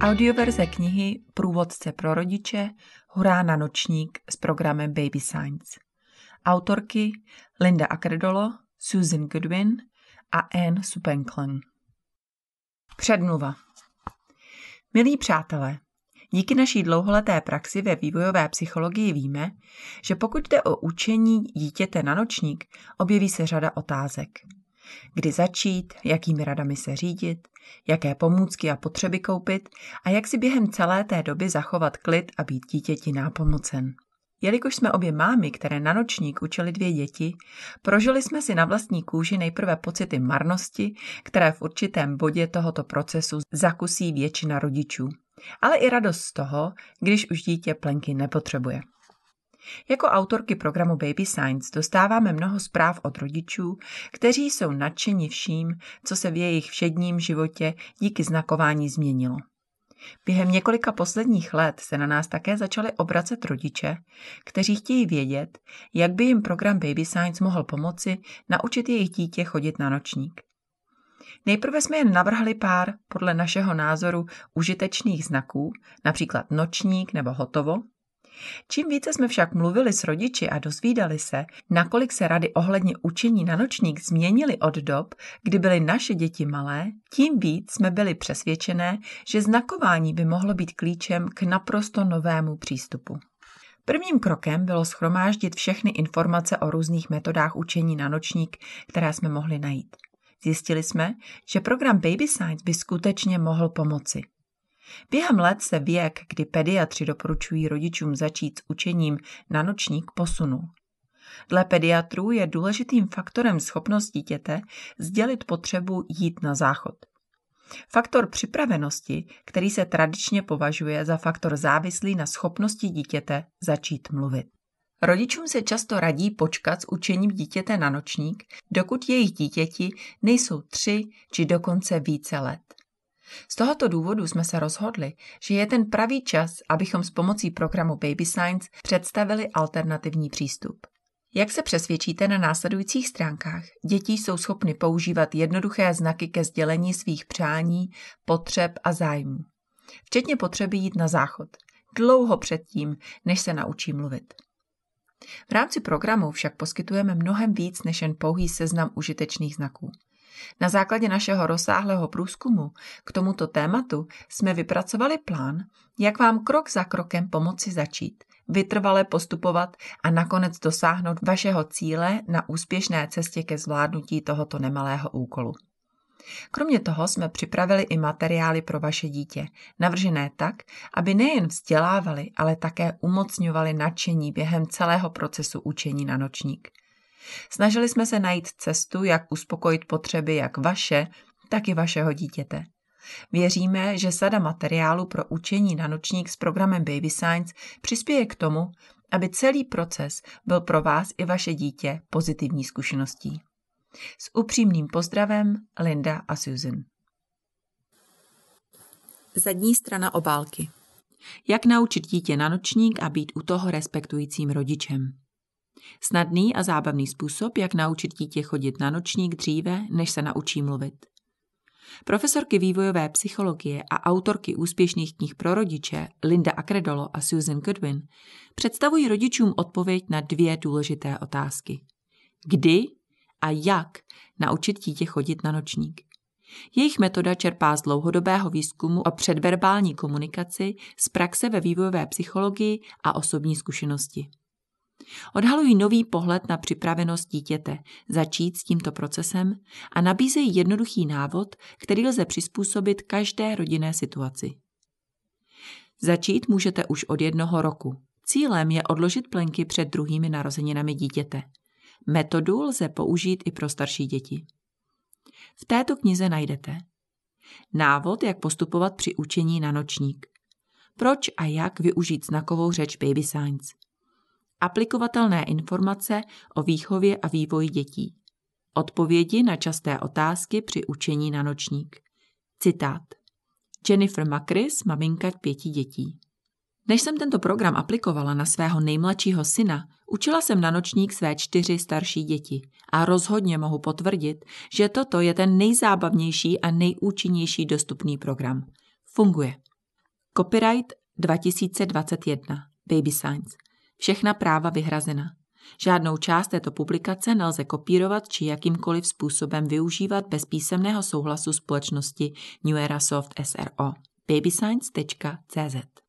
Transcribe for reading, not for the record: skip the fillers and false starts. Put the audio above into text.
Audioverze knihy Průvodce pro rodiče Hurá na nočník s programem Baby Science. Autorky Linda Akredolo, Susan Goodwin a Anne Supenklen. Předmluva. Milí přátelé, díky naší dlouholeté praxi ve vývojové psychologii víme, že pokud jde o učení dítěte na nočník, objeví se řada otázek. Kdy začít, jakými radami se řídit, jaké pomůcky a potřeby koupit a jak si během celé té doby zachovat klid a být dítěti nápomocen. Jelikož jsme obě mámy, které na nočník učily 2 děti, prožili jsme si na vlastní kůži nejprve pocity marnosti, které v určitém bodě tohoto procesu zakusí většina rodičů, ale i radost z toho, když už dítě plenky nepotřebuje. Jako autorky programu Baby Science dostáváme mnoho zpráv od rodičů, kteří jsou nadšeni vším, co se v jejich všedním životě díky znakování změnilo. Během několika posledních let se na nás také začaly obracet rodiče, kteří chtějí vědět, jak by jim program Baby Science mohl pomoci naučit jejich dítě chodit na nočník. Nejprve jsme jen navrhli pár, podle našeho názoru, užitečných znaků, například nočník nebo hotovo. Čím více jsme však mluvili s rodiči a dozvídali se, nakolik se rady ohledně učení na nočník změnily od dob, kdy byly naše děti malé, tím víc jsme byli přesvědčené, že znakování by mohlo být klíčem k naprosto novému přístupu. Prvním krokem bylo shromáždit všechny informace o různých metodách učení na nočník, které jsme mohli najít. Zjistili jsme, že program Baby Science by skutečně mohl pomoci. Během let se věk, kdy pediatři doporučují rodičům začít s učením na nočník, posunul. Dle pediatrů je důležitým faktorem schopnost dítěte sdělit potřebu jít na záchod. Faktor připravenosti, který se tradičně považuje za faktor závislý na schopnosti dítěte začít mluvit. Rodičům se často radí počkat s učením dítěte na nočník, dokud jejich dítěti nejsou 3 či dokonce více let. Z tohoto důvodu jsme se rozhodli, že je ten pravý čas, abychom s pomocí programu Baby Science představili alternativní přístup. Jak se přesvědčíte na následujících stránkách, děti jsou schopny používat jednoduché znaky ke sdělení svých přání, potřeb a zájmů. Včetně potřeby jít na záchod, dlouho předtím, než se naučí mluvit. V rámci programu však poskytujeme mnohem víc než jen pouhý seznam užitečných znaků. Na základě našeho rozsáhlého průzkumu k tomuto tématu jsme vypracovali plán, jak vám krok za krokem pomoci začít, vytrvale postupovat a nakonec dosáhnout vašeho cíle na úspěšné cestě ke zvládnutí tohoto nemalého úkolu. Kromě toho jsme připravili i materiály pro vaše dítě, navržené tak, aby nejen vzdělávali, ale také umocňovali nadšení během celého procesu učení na nočník. Snažili jsme se najít cestu, jak uspokojit potřeby jak vaše, tak i vašeho dítěte. Věříme, že sada materiálu pro učení na nočník s programem Baby Science přispěje k tomu, aby celý proces byl pro vás i vaše dítě pozitivní zkušeností. S upřímným pozdravem Linda a Susan. Zadní strana obálky. Jak naučit dítě na nočník a být u toho respektujícím rodičem. Snadný a zábavný způsob, jak naučit dítě chodit na nočník dříve, než se naučí mluvit. Profesorky vývojové psychologie a autorky úspěšných knih pro rodiče Linda Akredolo a Susan Goodwin představují rodičům odpověď na 2 důležité otázky. Kdy a jak naučit dítě chodit na nočník? Jejich metoda čerpá z dlouhodobého výzkumu o předverbální komunikaci, z praxe ve vývojové psychologii a osobní zkušenosti. Odhalují nový pohled na připravenost dítěte začít s tímto procesem a nabízejí jednoduchý návod, který lze přizpůsobit každé rodinné situaci. Začít můžete už od 1 roku. Cílem je odložit plenky před druhými narozeninami dítěte. Metodu lze použít i pro starší děti. V této knize najdete návod, jak postupovat při učení na nočník, proč a jak využít znakovou řeč Baby Science, aplikovatelné informace o výchově a vývoji dětí, odpovědi na časté otázky při učení na nočník. Citát. Jennifer Makris, maminka 5 dětí. Než jsem tento program aplikovala na svého nejmladšího syna, učila jsem na nočník své 4 starší děti a rozhodně mohu potvrdit, že toto je ten nejzábavnější a nejúčinnější dostupný program. Funguje. Copyright 2021. Baby Science. Všechna práva vyhrazena. Žádnou část této publikace nelze kopírovat či jakýmkoliv způsobem využívat bez písemného souhlasu společnosti New Era Soft SRO. babyscience.cz